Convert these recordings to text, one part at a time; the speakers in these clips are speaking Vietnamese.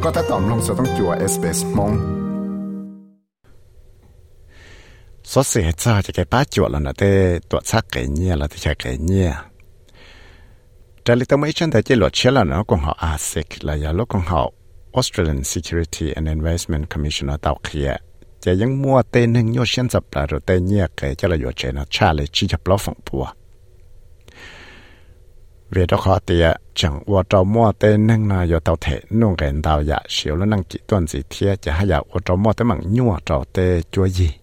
ก็ถ้าตอมลงสต้องจัว SBS มงสดเสียจ้าจะแกป้าจัวแล้วนะแต่ตัวซักไก่เนี่ยแล้วที่ใช้ไก่เนี่ยแต่ลิตรไม่ใช่แต่จะหลดเชื่อแล้วนะกองเขาอาเซกแล้วยาลูกของเขา Australian Security and Investment Commission เตาเคลียจะยังมัวเตนึงโยเชียนจับปลาเราเตเนี่ยไก่จะละโยเจนะชาเลยชี้จับล้อฝั่งปัวเวทขอเตียจังว่าเรามัวเตนึงนะโยเตาเทนุ่งกันเตาอยากเสียวแล้วนั่งกิต้นสีเทียจะให้อยากว่าเรามัวเตมังยัวเราเตจัวยี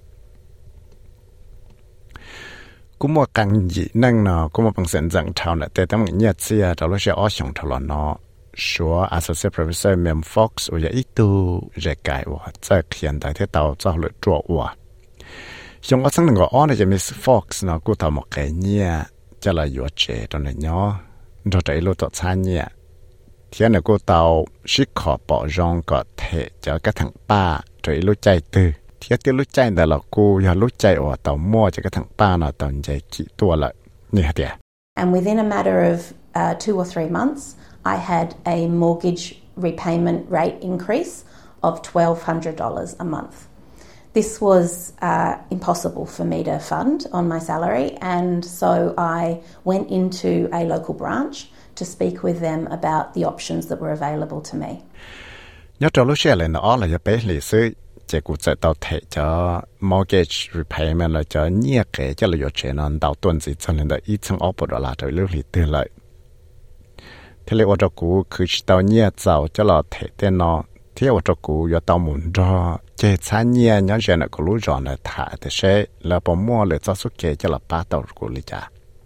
กูมัวกังยีนั่งเนาะกูมัวปังเส้นจังเท่าเนี่ยแต่ต้องเงียบเสียเรารู้เชื่ออ้อชงทลอนเนาะชัว Associate Professor Mem Fox ว่าอีตัวเรื่องไก่ว่าจะเขียนได้ที่เตาจะหลุดจั่วว่าชงว่าสังหนึ่งก็อ้อเนี่ยจะมี Fox เนาะกูทำหมกไก่เนี่ยจะละอยู่เจตอนนี้เนาะเราจะรู้ตัวช้าเนี่ยเที่ยเนี่ยกูเตาชิคขอปอจงก็เทจะกระทั่งป้าจะรู้ใจตื้อเที่ยที่รู้ใจแต่ละกูอย่ารู้ใจว่าเตามั่วจะกระทั่งป้าเนาะตอนใจกี่ตัวละเนี่ยเดีย And within a matter of 2 or 3 months I had a mortgage repayment rate increase of $1,200 a month. This was impossible for me to fund on my salary, and so I went into a local branch to speak with them about the options that were available to me. Nhớ cho lúc xưa là nó là bé lịch sử chỉ cụ thể tao thể cho mortgage repayment là cho nhiều cái cho là有钱人到段子成的一层二百多啦，就六里得了。thế là 我这股คือ到nhiều早就了thể tên nó thế 我这股要到门着这产业人家那个路上呢他的是了不摸了早出给就了八到股里家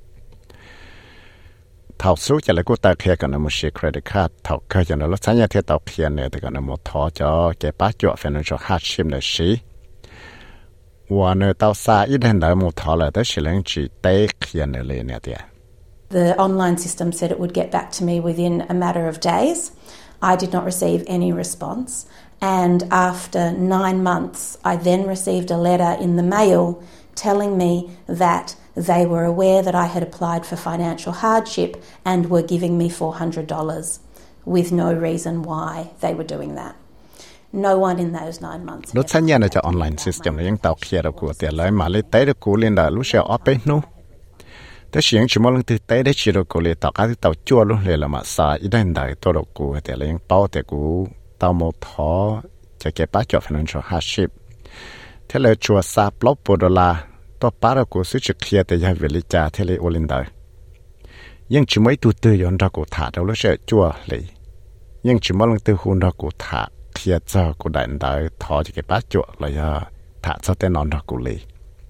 thầu số cho lại cô ta kia còn là một số credit card thầu cơ cho nó lúc sáng nhà thiết tàu kia này thì còn là một thọ cho cái bát chuột financial hardship này xí và nơi tàu xa ít hơn đợi một thọ là tới sự lãnh chỉ tế kia này lên nè tiệt. The online system said it would get back to me within a matter of days. I did not receive any response, and after 9 months, I then received a letter in the mail telling me that they were aware that I had applied for financial hardship and were giving me $400 with no reason why they were doing that. No one in those 9 months. Lúc sáng nhà cho online system là những tàu kia đâu của tiền lấy mà lấy tới được của liên đại lúc sau ở bênนู้แต่เสียงชิมอลงตื่นเต้นได้ชีโรกูเลยต่อการที่เต่าจั่วลุเลยละมาสายอีดันได้ตัวเรากูแต่ละยังเป้าแต่กูเต่าโมท้อจะเก็บป้าจอด financial hardship เท่าเลยชัวซาปลบ$1ตัวป้าเรากูซื้อจะเคลียร์แต่ยังเวลิจ่าเท่าเลยโอลินได้ยังชิมไม่ตัวตื่นย้อนเรากูถาเราแล้วเสียจั่วเลยยังชิมอลงตื่นหุ่นเรากูถาเคลียร์เจ้ากูได้ได้ท้อจะเก็บป้าจอดเลยถาเจ้าแต่นอนเรากูเลย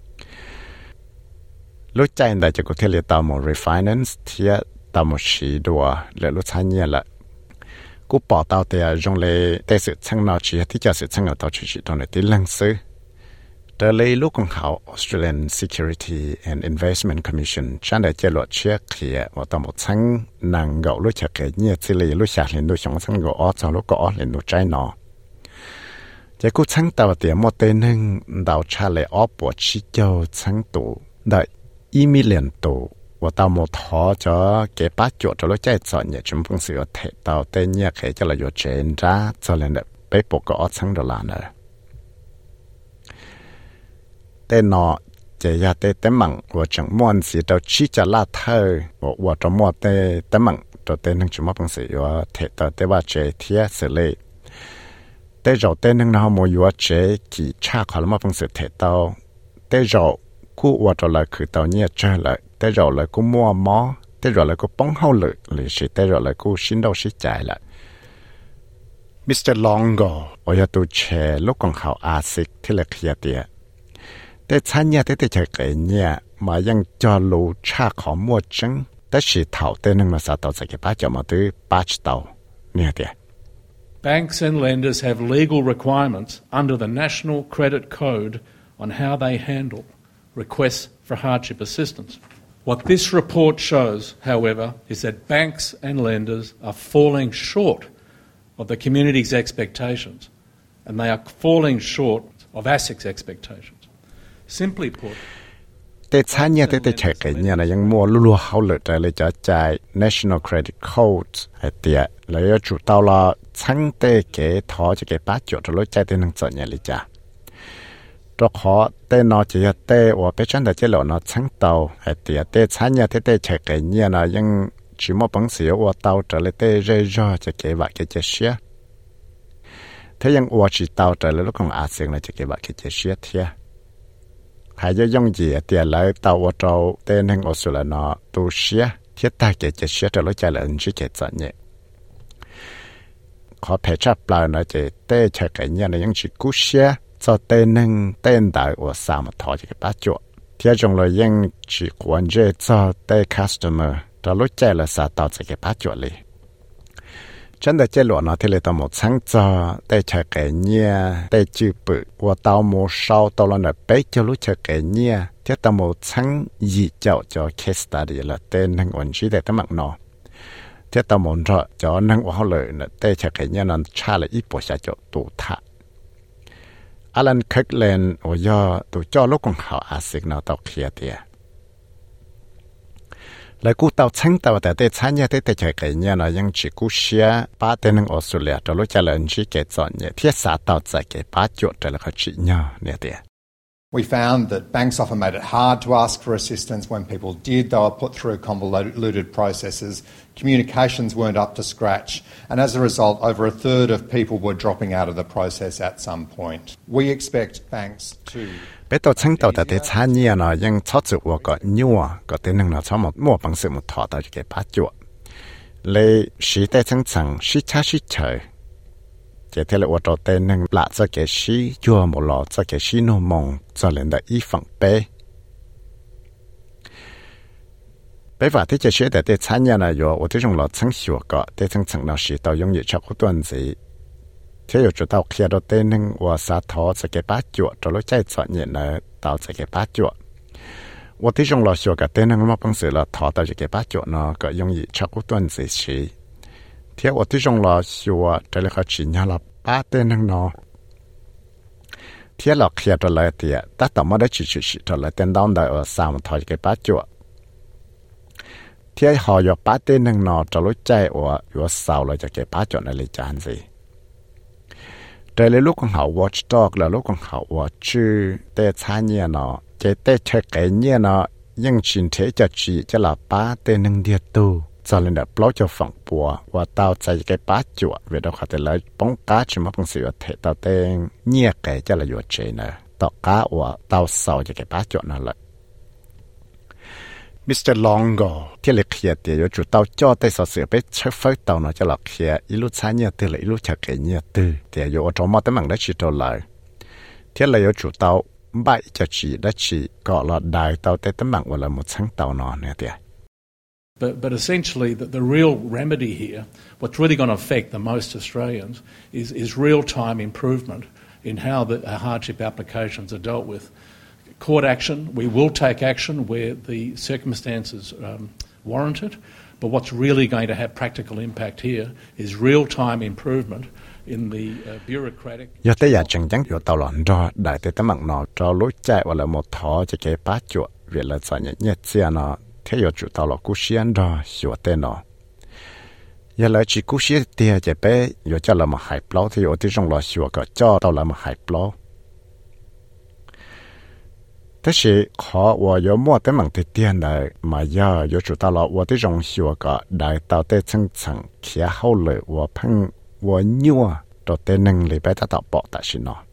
รู้ใจได้จะกูเทเลตามอ refinance เทียตามอชีดัวและรู้ใช้เนี่ยละกูปอตาวเตียจงเลยแต่สื่อช่างนอชีที่จะสื่อช่างเอาตัวชีตรงในที่ลังซื้อแต่เลยลูกของเขา Australian Security and Investment Commission ฉันได้เจรจาเชื่อเคลียว่าตามอช่างนางเการู้จักเกิดเนี่ยสิเลยรู้จักเรียนดูช่างช่างเกาอ๋อช่างลูกก็อ๋อเรียนดูใจนอจะกูช่างตาวเตียหมดเตนึงดาวชาเลยอ๋อปวดชิเจ้าช่างตัวได้1 million ตัวว่าตามหมดท้อจะเก็บป้าจวดจะรู้ใจสอนเนี่ยชุมพงศิษย์เทตาวเตเนี่ยเคยจะละอยู่เจนจ้าจะเล่นแบบไปปกก็ทั้งดอลลาร์เนอะแต่นอจะยาเตมังว่าจังม่วนสิเราชี้จะลาเธอว่าจะมั่วเตมังตัวเตนึงชุมพงศิษย์ว่าเทตาวเตว่าเจเทียเสเลยแต่เราเตนึงเราโมยว่าเจกี่ชาขอละมาพงศิษย์เทตาวแต่เรากูว่าจะเลยคือตอนนี้เจอเลยแต่เราเลยกูมัวมอแต่เราเลยกูป้องเข้าเลยหรือสิแต่เราเลยกูชินดาวชิใจละมิสเตอร์ลองก็ว่าตัวแชร์ลูกของเขาอาซิกที่เล็กเฮียเตียแต่ฉันเนี่ยแต่จะเกิดเนี่ยมายังจอรู้ชาของมัวจังแต่สิเท่าแต่นึงมาสาตัวจะเก็บป้าจะมาตื้อป้าชิตาวเนี่ยเตีย Banks and lenders have legal requirements under the National Credit Code on how they handle requests for hardship assistance. What this report shows, however, is that banks and lenders are falling short of the community's expectations, and they are falling short of ASIC's expectations. Simply put, tê xa nhẹ tê chạy cái nhẹ là những mua lúa hậu lửa trở lại cho chạy National Credit Code hay tiệt lấy chủ tàu là chẳng tê cái thọ cho cái bát chỗ cho lối chạy tê năng sợ nhẹ lại cha cho họ tê nó chỉ là tê và bé chân để chế lộ nó chẳng tàu hay tiệt tê xa nhẹ tê chạy cái nhẹ là những chỉ một bằng xíu và tàu trở lại tê rơi cho cái vài cái chế xe thế nhưng và chỉ tàu trở lại lúc còn áp dụng là cái vài cái chế xe thiệt hay do dùng gì tiền lại tàu ô tô tên hình ô là nó tu sửa thiết ta cái sửa cho lối chạy là chỉ cái chọn nhẹ khó phải chấp lại nó chỉ tên chạy cái nhà này những chỉ cú sửa cho tên hình tên đại ô sao mà thọ cái bát chỗ thiết trong là những chỉ quan trọng cho tên customer cho lối chạy là sao tạo cái bát chỗ liền chân để chế lộ nó thì là tao một sáng cho để chạy cái nhà để chịu bự và tao một sau tao là bé cho lúc chạy cái nhà thì tao một sáng gì cho case study là tên năng ổn chỉ để tao mặc nó thì tao muốn cho năng họ lợi là để chạy cái nhà nó trả lại ít bộ sẽ cho tụ thả Alan Kirkland ở do tụ cho lúc còn họ ASIC nào tao kia tiệt lại cú tàu trắng tàuแต่ได้ชั้นเนี่ยได้ใจกันเนี่ยนะยังchỉ cúเสียป้าเต็นงออสเตรเลียจะรู้จักเลยที่เกิดจากเนี่ยที่สาตาวใจเกิดป้าจุดแต่ละเขาจีเนี่ยเนี่ยเดีย We found that banks often made it hard to ask for assistance. When people did, they were put through convoluted processes. Communications weren't up to scratch. And as a result, over a third of people were dropping out of the process at some point. We expect banks to... Bé tàu trắng tàu tại xã nhà nó ยัง chót chịu và có nhiều có tên năng nó cho một mua bằng sự một thọ tới cái bát chuột lấy sĩ tế trắng trắng sĩ cha sĩ trời chỉ thế là ở tên năng lạ cho cái sĩ chua một lọ cho cái sĩ nô mông cho lên được ý phẳng bé bé và thế chỉ tại xã nhà này rồi ở thế trong lọ trắng sủa có tế trắng trắng nó sĩ tàu dùng gì cho có tuần gì thế rồi chúng ta khi đó tên năng và xã thọ cho cái bát chuột cho lối chạy chọn nhện là tạo cho cái bát chuột và thế trong lò sửa cái tên năng mà bằng sự là thọ tạo cho cái bát chuột nó có dùng gì cho cuối tuần gì xí thế và thế trong lò sửa trở lạiเขาchỉ nhà là ba tên năng nó thế là khi đó lại thì ta tao mớiได้chỉ trở lại tên đón đại ở sao mà thọ cho cái bát chuột thế họ có ba tên năng nó cho lối chạy và sao lại cho cái bát chuột này là chán gìแต่เลยลูกของเขา watchdog แล้วลูกของเขาว่าชื่อแต่ช้าเนี่ยเนาะจะแต่เช็คไอ้เนี่ยเนาะยังชินเทจะจีจะหลับป้าแต่หนึ่งเดียวตู้จะเลยเนี่ยปล่อยจะฝังปัวว่าเต้าใจแกป้าจั่วเวลาเขาแต่เลยป้องก้าชิมะพังเสียเทเต้าเต็งเนี่ยแกจะเลยอยู่เจเนาะต่อก้าว่าเต้าเศร้าจะแกป้าจั่วนั่นแหละMr. Longo ที่เล็กเขียดเดี๋ยวจุดเตาจ่อได้สอดเสือไปเช็คไฟเตาเนาะจะหลอกเขียอีลูกช้าเนี่ยตื่นเลยอีลูกชักเกยเนี่ยตื่นเดี๋ยวอยู่จอมอตั้งมั่งได้ชีโตเลยที่เลยจุดเตาใบจะชีได้ชีก็หลอดได้เตาแต่ตั้งมั่งวันละหมดชั้งเตานอนเนี่ยเดี๋ยว But essentially, the real remedy here, what's really going to affect the most Australians, is real-time improvement in how the hardship applications are dealt with. Court action, we will take action where the circumstances warrant it, but what's really going to have practical impact here is real-time improvement in the bureaucratic... Do thế giờ chẳng chẳngอยู่tàu lòn đó đại tế tấm mạng nó cho lối chạy và là một thọ cho cái bát chuột vì là sợ nhẹ nhẹ xe nó thế giờ chủ tàu là cú xiên đó hiểu tên nó giờ lại chỉ cú xiên tiền chỉ bé giờ cho là một hải plau thì ởที่trong lò hiểu có cho tàu là một hải plau thế thì họ và有mua tới mạng tiền tiền này mà giờ有主到了我的荣幸个来到的层层贴好了我碰我牛到的能力被他到爆的是呢。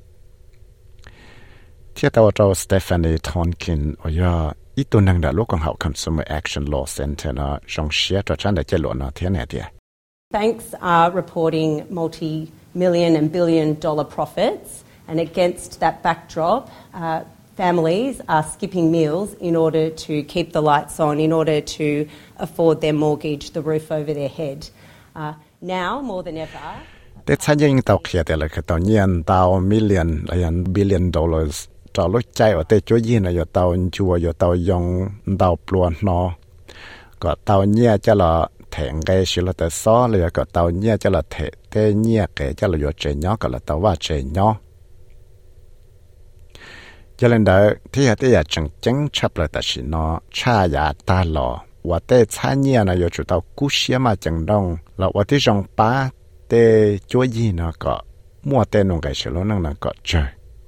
ที่ตัวเราสเตฟานีทอนคินว่าอีตัวนึงได้ลูกของเขา Consumer Action Law Center นะจงเชียร์ตัวฉันได้เจริญนะที่ไหนเดีย Banks are reporting multi-million and billion-dollar profits, and against that backdrop, families are skipping meals in order to keep the lights on, in order to afford their mortgage, the roof over their head. Now, more than ever... แต่ฉันยังตอกเขียแต่เลยคือตอนนี้ตาวmillion อะไรbillion dollars จะลดใจว่าแต่ช่วยยินอยู่ตาวชัวอยู่ตาวยงตาวปลวนนอก็ตาวเนี่ยจะละแทงไกสิละแต่ซ้อเลยก็ตาวเนี่ยจะละเทแต่เนี่ยแกจะละอยู่เจญอก็ละตาวว่าเจญอ cho nên đó thì là chẳng chẳng chấp lại ta chỉ nó cha ya ta lo và để cha nhia nó 有主到故事嘛整动了我的上把的做意那个莫的弄个是了那个这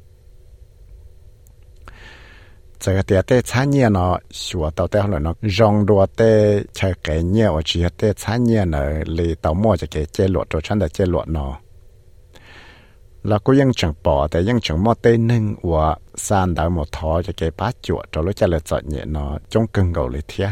这个的cha nhia nó sửa tàu tới rồi nó rong đua tới chơi cái nhia và chỉ để cha nhia nó lấy tàu mua cho cái chế luật rồi chân là chế luật nó là cô ยัง chẳng bỏแต่ยัง chẳng mua tên nâng và san đảo một thọ cho cái bát chuột rồi lúc trả lời chọn nhẹ nó trong cưng gầu lấy thia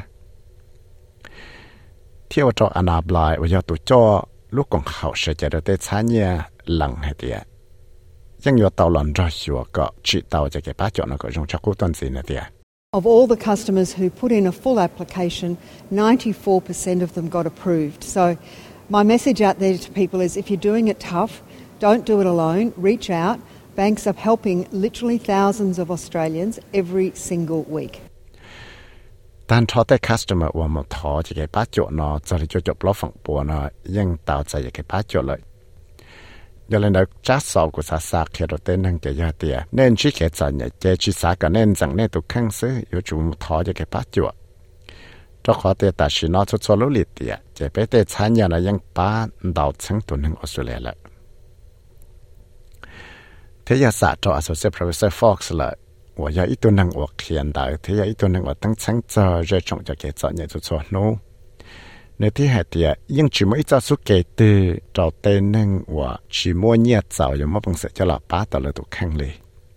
theo cho anh áp lại và do tụi cho lúc còn học sẽ chạy được tới sáng nhẹ lặng hay tiệt ยัง 有 tàu lần ra sửa có chỉ tàu cho cái bát chuột nó có trong chắc cú tuần gì nữa tiệt. Of all the customers who put in a full application, 94% of them got approved. So my message out there to people is if you're doing it tough, don't do it alone. Reach out. Banks are helping literally thousands of Australians every single week. 但他的 customer 我们他这个把脚呢，这里就做不放波呢，应到这一个把脚了。有人呢，假手个啥啥看到的能给要的，nên chỉ cái gì nhỉ? Cái chỉ啥个nên rằng nên tụ khang sư,有主他这个把脚。cho khó để ta chỉ nói cho lũ lịt địa, chỉ biết để参加呢，应把到成都能 Australia 了。thế giờ xã cho Associate Professor Fox 了，我要一度能我看到，thế giờ一度能我等成做热衷就给做嘢就做喏。你睇下啲，因全部一早數給的，找對能我全部嘢做，有冇本事就老把到了都看嘞。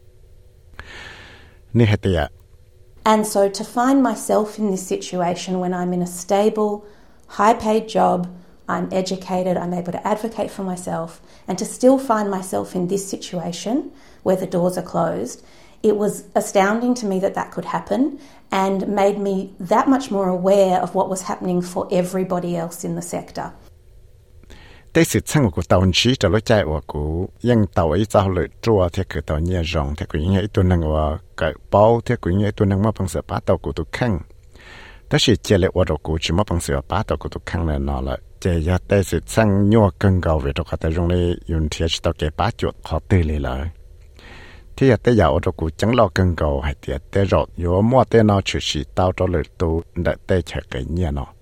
你下啲。 And so to find myself in this situation when I'm in a stable, high-paid job, I'm educated, I'm able to advocate for myself, and to still find myself in this situation where the doors are closed, it was astounding to me that that could happen and made me that much more aware of what was happening for everybody else in the sector. 但是趁我到期就落在我股，因到一早来做，贴个到热容，贴个因一段能我个包，贴个因一段能我平时把到股都看，但是接来我的股只么平时把到股都看了那了，这要但是趁我更高位都可得用来用贴到给把脚好对来了。ที่จะได้ยาวตัวกูจังรอเกินเก่าให้เดียได้รออยู่มั่วได้นอชุดสีเต้าตัวเลยตัวได้เฉยๆเนี่ยเนาะ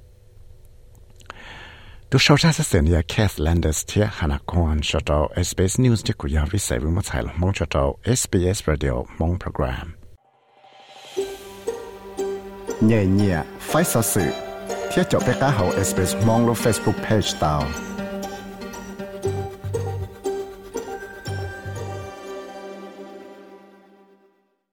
ตัวชาวชาติเสียเนี่ยแคสแลนเดอร์สเทียหานักคอนชดเอา SBS News ที่กูอยากวิสัยวิมุตไทยมองชดเอา SBS Radio มองโปรแกรมเนี่ยไฟสื่อเที่ยวจบไปก้าเขา SBS มองลง Facebook Page ดาว